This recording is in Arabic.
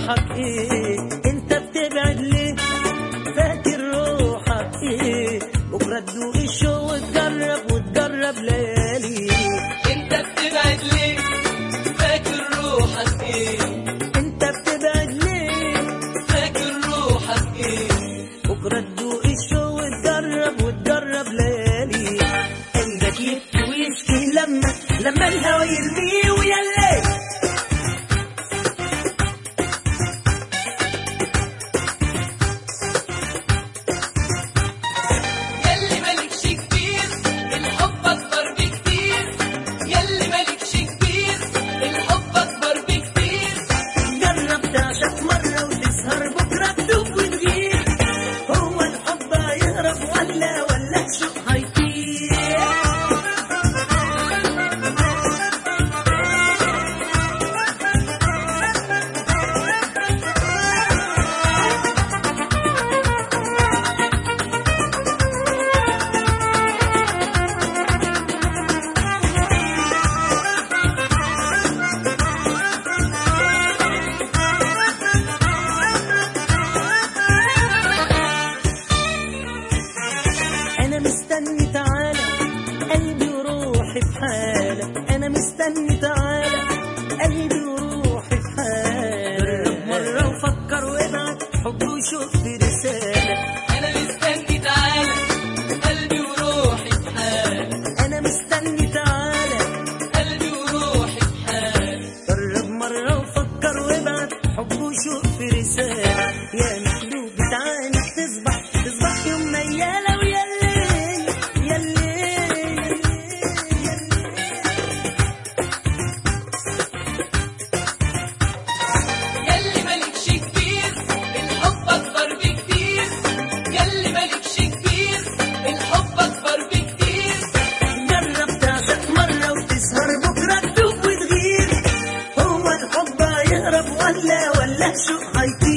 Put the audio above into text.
روحك ايه؟ انت بتبعد ليه؟ فاكر روحك ايه؟ بكره تدوق الشوق وتجرب ليالي. انت بتبعد ليه؟ فاكر روحك ايه؟ انت بتبعد ليه؟ فاكر روحك ايه؟ بكره تدوق الشوق وتجرب ليالي. قلبك يبكي ويشكي لما الهوى يرميه ويلي. أنا مستني تعالى قلبي وروحي في حالك. أنا مستني تعالى قلبي وروحي في حالك. جرب مرة وفكر وابعت حب وشوف رسالة. انا مستني تعالى قلبي وروحي في حالك. أنا مستني تعالى قلبي وروحي في حالك. جرب مرة وفكر وابعت حب وشوف رسالة. يا مخلوق بتعاني تصبح يوم ميالة ويلي. ولا شو هيطير.